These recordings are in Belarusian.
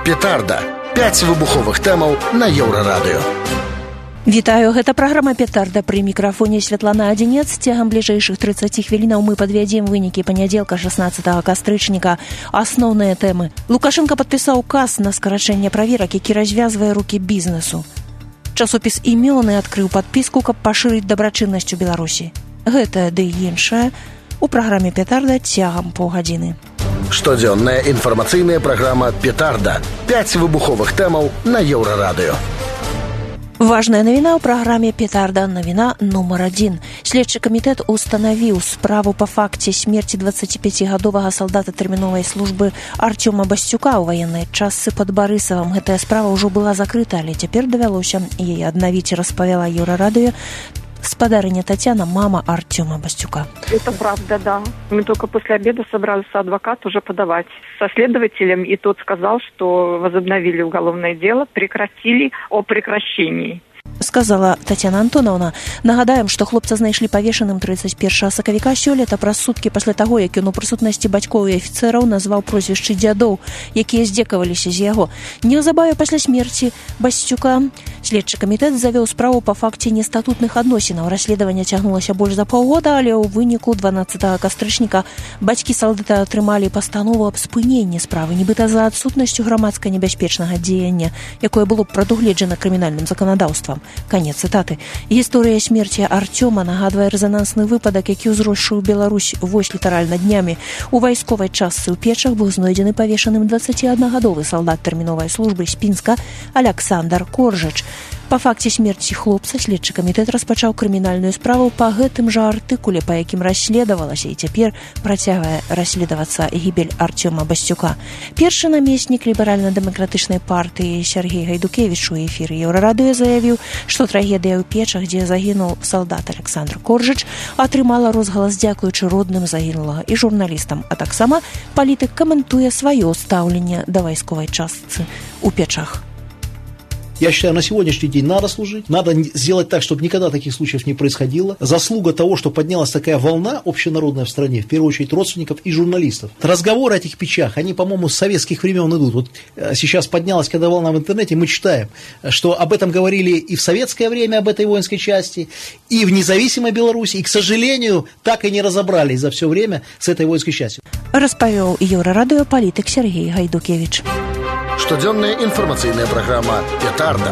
Петарда. 5 выбуховых тэмаў на Еўрарадыё. Вітаю, гэта праграма «Петарда». Пры мікрафоне Святлана Адзінец. Цягам бліжэйшых 30 хвілінаў мы падвядзем вынікі панядзелка 16 кастрычніка. Асноўныя тэмы. Лукашенко падпісаў указ на скарачэнне праверак, які развязвае рукі бізнесу. Часопіс «Імёны» адкрыў падпіску, каб пашырыць дабрачыннасць у Беларусі. Гэта ды іншае у праграме «Петарда» цягам паўгадзіны. Штодзённая інфармацыйная праграма «Петарда». 5 выбуховых тэмаў на Еўрарадыё. Важная навіна ў праграме «Петарда». Навіна нумар 1. Следчы камітэт устанавіў справу па факце смерці 25-гадовага салдата тэрміновай службы Артёма Басцюка ў ваеннай частцы пад Барысавам. Гэтая справа ўжо была закрыта, але цяпер давялося яе аднавіць, распавяла Еўрарадыё спадарыня Татьяна, мама Артёма Басцюка. Это правда, да. Мы только после обеда собрался адвокат уже подавать со следователем, и тот сказал, что возобновили уголовное дело, прекратили о прекращении. Сказала Татьяна Антоновна. Нагадаем, што хлопца знайшлі павешаным 31 сакавіка сёлета праз суткі пасля таго, як ён у прысутнасці бацькоў і афіцэраў назваў прозвішчы дзядоў, якія здзекаваліся з яго. Неўзабаве пасля смерці Басцюка следчы камітэт завёў справу па факце нестатутных адносінаў. Расследаванне цягнулася больш за паўгода, але ў выніку 12 кастрычніка бацькі салдата атрымалі пастанову аб спыненні справы, нібыта за адсутнасцю грамадска небяспечнага дзеяння, якое было б прадугледжана крымінальным заканадаўствам. Канец цытаты. Гісторыя смерці Артёма нагадвае рэзанансны выпадак, які ўзросшы ў Беларусь вось літаральна днямі. У вайсковай частцы ў Печах быў знойдзены павешаным 21-гадовы салдат тэрміновай службы з Пінска Аляксандр Коржач. Па факце смерці хлопца следчы камітэт распачаў крымінальную справу па гэтым жа артыкуле, па якім расследавалася і цяпер працягвае расследавацца гібель Артёма Басцюка. Першы намеснік ліберальна-дэмакратычнай партыі Сергей Гайдукевіч у эфіры Еўрарадыё заявіў, што трагедыя ў Печах, дзе загінуў салдат Аляксандр Коржач, атрымала розгалас дзякуючы родным загінулага і журналістам, а таксама палітык каментуе сваё стаўленне да вайсковай частцы ў Печах. Я считаю, на сегодняшний день надо служить, надо сделать так, чтобы никогда таких случаев не происходило. Заслуга того, что поднялась такая волна общенародная в стране, в первую очередь родственников и журналистов. Разговоры о этих Печах, они, по-моему, с советских времен идут. Вот сейчас поднялась, когда волна в интернете, мы читаем, что об этом говорили и в советское время, об этой воинской части, и в независимой Беларуси, и, к сожалению, так и не разобрались за все время с этой воинской частью. Распавёў Еўрарадыё палітык Сергей Гайдукевіч. Штодзённая інфармацыйная праграма «Петарда».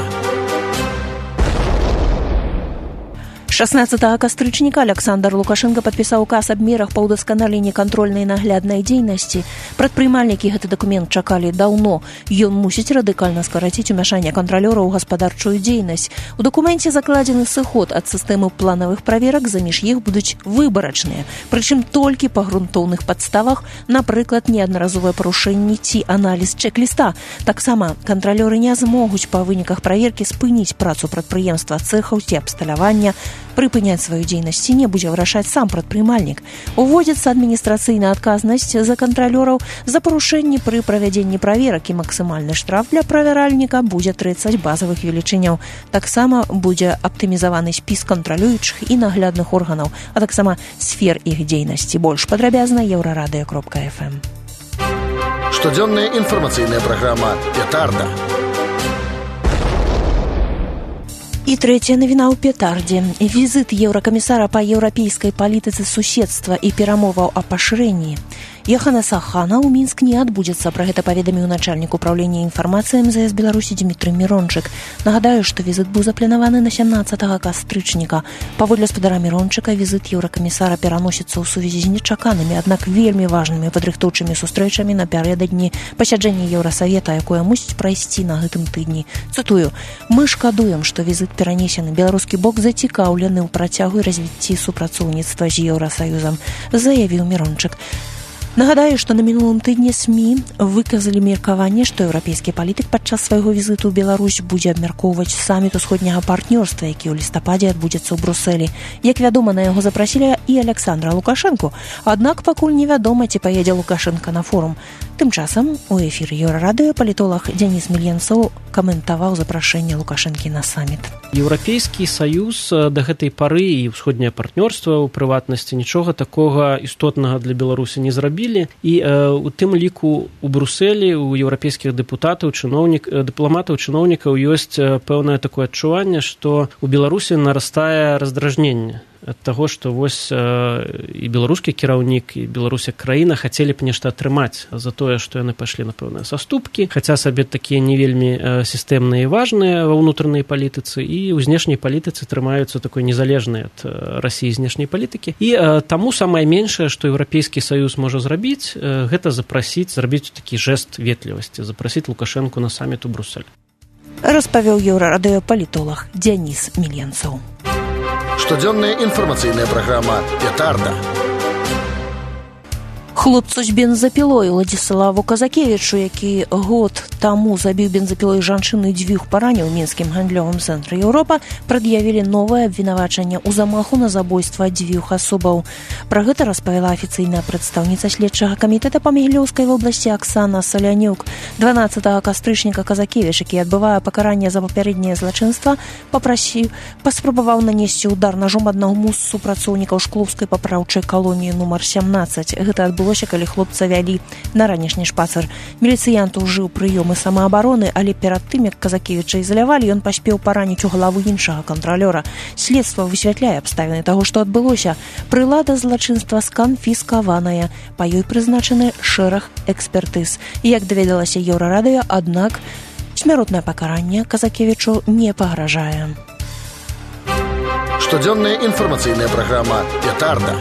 16 кастрычніка Александр Лукашенко падпісаў указ аб мерах па ўдасканаленні кантрольнай нагляднай дзейнасці. Прадпрымальнікі гэты дакумент чакалі даўно. Ён мусіць радыкальна скараціць умяшанне кантралёраў у гаспадарчую дзейнасць. У дакуменце закладзены сыход ад сістэмы планавых праверак, заміж іх будуць выбарачныя. Прычым толькі па грунтоўных падставах, напрыклад, неаднаразовыя парушэнні ці аналіз чэк-ліста. Таксама кантралёры не змогуць па выніках праверкі спыніць працу прадпрыемства, цэхаў ці абсталявання. Прыпыняць сваю дзейнасць не будзе вырашаць сам прадпрымальнік. Уводзіцца адміністрацыйная адказнасць за кантралёраў за парушэнні пры правядзенні праверак, і максімальны штраф для правяральніка будзе 30 базавых велічыняў. Таксама будзе аптымізаваны спіс кантралюючых і наглядных органаў, а таксама сфер іх дзейнасці. Больш падрабязна еўрарадыё.фм. Штодзённая інфармацыйная праграма «Петарда». І трэцяя навіна ў «Петардзе». Візіт еўракамісара па еўрапейскай палітыцы суседства і перамоваў о пашырэнні Яханаса Хана ў Мінск не адбудзецца. Пра гэта паведаміў начальнік управлення інфармацыі МЗС Беларусі Дмітрый Мірончык. Нагадаю, што візіт быў запланаваны на 17 кастрычніка. Паводле спадара Мірончыка, візіт еўракамісара пераносіцца ў сувязі з нечаканымі, аднак вельмі важнымі падрыхтоўчымі сустрэчамі напярэдадні пасяджэння Еўрасавета, якое мусіць прайсці на гэтым тыдні. Цытую: «Мы шкадуем, што візіт перанесены. Беларускі бок зацікаўлены ў працягу і развіцці супрацоўніцтва з Еўрасаюзам», заявіў Мірончык. Нагадаю, што на мінулым тыдні СМІ выказалі меркаванне, што еўрапейскі палітык падчас свайго візіту ў Беларусь будзе абмяркоўваць саміт усходняга партнёрства, які ў лістападзе адбудзецца ў Брусэлі. Як вядома, на яго запрасілі і Александра Лукашэнку, аднак пакуль невядома, ці паедзе Лукашенка на форум. Тым часам у эфіры Еўрарадыё палітолог Дзяніс Мільянцоў каментаваў запрашэнне Лукашэнкі на саміт. Еўрапейскі саюз да гэтай пары і ўсходняе партнёрства ў прыватнасці нічога такога істотнага для Беларусі не зрабілі. І у тым ліку у Брусэлі у еўрапейскіх дыпламатаў, чыноўнікаў ёсць пэўнае такое адчуванне, што у Беларусі нарастае раздражненне ад таго, што вось і беларускі кіраўнік, і Беларусь як краіна хацелі б нешта атрымаць за тое, што яны пайшлі на пэўныя саступкі, хаця сабе такія не вельмі сістэмныя і важныя ва ўнутранай палітыцы, і ў знешняй палітыцы трымаюцца такой незалежнай ад Расіі знешняй палітыкі. І таму самае меншае, што Еўрапейскі саюз можа зрабіць, гэта зрабіць такі жэст ветлівасці, запрасіць Лукашэнку на саміт у Брусэль. Распавёў еўрарадыёпалітолаг Дзяніс Міленцаў. Штодзённая інфармацыйная праграма «Петарда». Хлопцу з бензапілой Владзіславу Казакевічу, які год таму забіў бензапілой жанчыну і дзвюх параніў у мінскім гандлёвым цэнтры Еўропа, прад'явілі новае абвінавачанне ў замаху на забойства дзвюх асобаў. Пра гэта распавяла афіцыйная прадстаўніца следчага камітэта па Магілёўскай вобласці Аксана Салянюк. 12 кастрычніка Казакевіч, які адбывае пакаранне за папярэдняе злачынства, паспрабаваў нанесці удар ножом аднаму з супрацоўнікаў шклоўскай папраўчай калоніі нумар 17. Гэта адбылося, калі хлопца вялі на ранішні шпацыр. Міліцыянт ужыў прыёмы самаабароны, але перад тым, як Казакевіча ізалявалі, ён паспеў параніць у галаву іншага кантралёра. Следства высвятляе абставіны таго, што адбылося. Прылада злачынства сканфіскаваная. Па ёй прызначаны шэраг экспертыз. І, як даведалася Еўрарадыё, аднак смяротнае пакаранне Казакевічу не пагражае. Штодзённая інфармацыйная праграма «Петарда».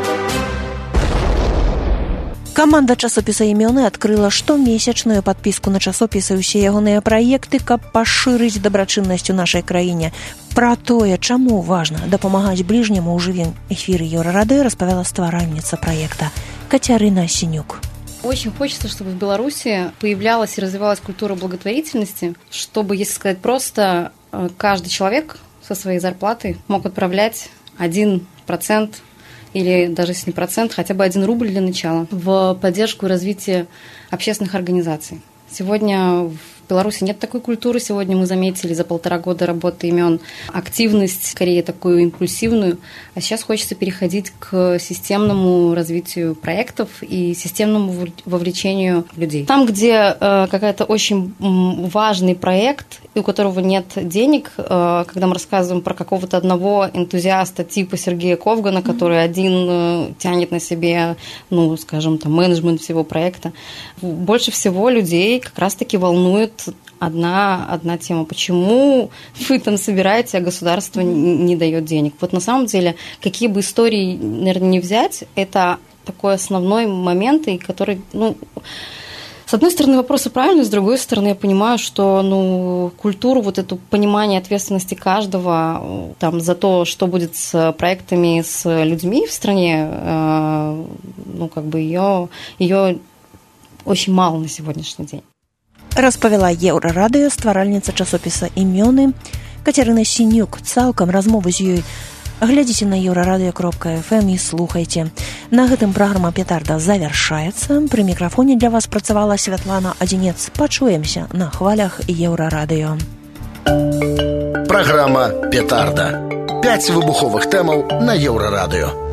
Каманда часопіса «Імёны» адкрыла штомесячную падпіску на часопісы і ўсе ягоныя праекты, каб пашырыць дабрачыннасць у нашай краіне. Пра тое, чаму важна дапамагаць бліжняму ў жывым эфіры Еўрарадыё, распавяла стваральніца праекта Кацярына Сінюк. Очень хочется, чтобы в Беларуси появлялась и развивалась культура благотворительности, чтобы, если сказать просто, каждый человек со своей зарплаты мог отправлять 1% или даже если не процент, хотя бы 1 рубль для начала в поддержку и развитие общественных организаций. Сегодня в Беларуси нет такой культуры. Сегодня мы заметили за 1,5 года работы имен активность, скорее такую импульсивную. А сейчас хочется переходить к системному развитию проектов и системному вовлечению людей. Там, где какой-то очень важный проект, и у которого нет денег, когда мы рассказываем про какого-то одного энтузиаста типа Сергея Ковгана, который один тянет на себе, ну, скажем, там, менеджмент всего проекта, больше всего людей как раз-таки волнует одна тема. Почему вы там собираете, а государство не дает денег? Вот на самом деле, какие бы истории, наверное, не взять, это такой основной момент, и который, ну, с одной стороны, вопросы правильные, с другой стороны, я понимаю, что, ну, культуру, вот это понимание ответственности каждого там, за то, что будет с проектами, с людьми в стране, ну, как бы ее очень мало на сегодняшний день. Распавяла Еўрарадыё стваральніца часопіса «Імёны» Кацярына Сінюк. Цалкам размову з ёй глядзіце на еўрарадыё.фм і слухайце. На гэтым праграма «Петарда» завяршаецца. Пры мікрафоне для вас працавала Святлана Адзінец. Пачуемся на хвалях Еўрарадыё. Праграма «Петарда». 5 выбуховых тэмаў на Еўрарадыё.